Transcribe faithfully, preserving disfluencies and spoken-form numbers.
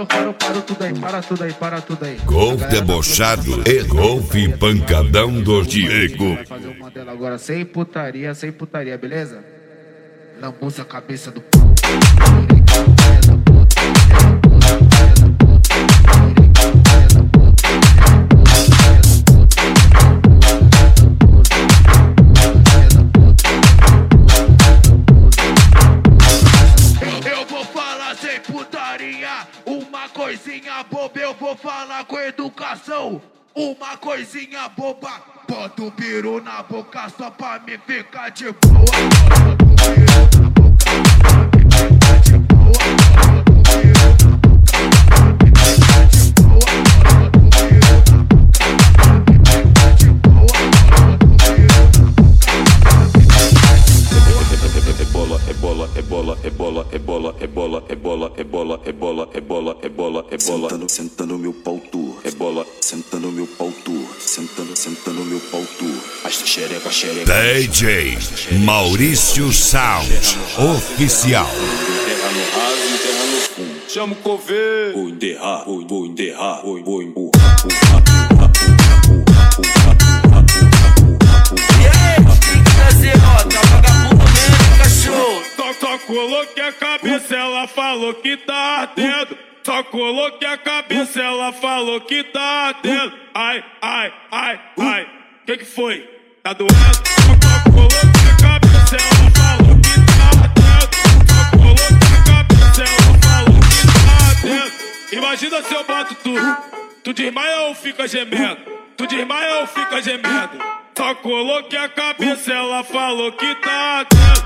parou, parou, parou tudo aí, para tudo aí, para tudo aí. Golfe debochado e golfe pancadão do Diego. Vai fazer o Mandela agora sem putaria, sem putaria, beleza? Lambuça a cabeça do pau. Eu vou falar sem putaria, uma coisinha boba, eu vou falar com educação. Uma coisinha boba, bota o peru na boca só pra me ficar de boa. Bota o peru na boca só pra me ficar de boa. Bota o peru na boca só pra me ficar de boa. Bota o peru na boca só pra me ficar de boa. Bota o peru na boca. É bola, é bola, é bola, é bola, é bola, é bola, é bola, é bola, é bola, é bola, é bola. Sentando, sentando meu pau tu. É bola, sentando meu pau tu. Sentando, sentando meu pau tu. Esta xereca, xereca. D J Maurício Sound Oficial. Enterra no raso, enterra no fundo. chama o coveiro. Vou enterrar, vou, vou enterrar, vou, vou empurrar. Só coloquei a cabeça, ela falou que tá ardendo. Só coloquei a cabeça, ela falou que tá ardendo. Ai, ai, ai, ai, que que foi? Tá doendo? Só coloquei a cabeça, ela falou que tá ardendo. Só coloquei a cabeça, ela falou que tá ardendo. Imagina se eu bato tudo, tu desmaia ou fica gemendo? Tu desmaia ou fica gemendo? Só coloquei a cabeça, ela falou que tá ardendo.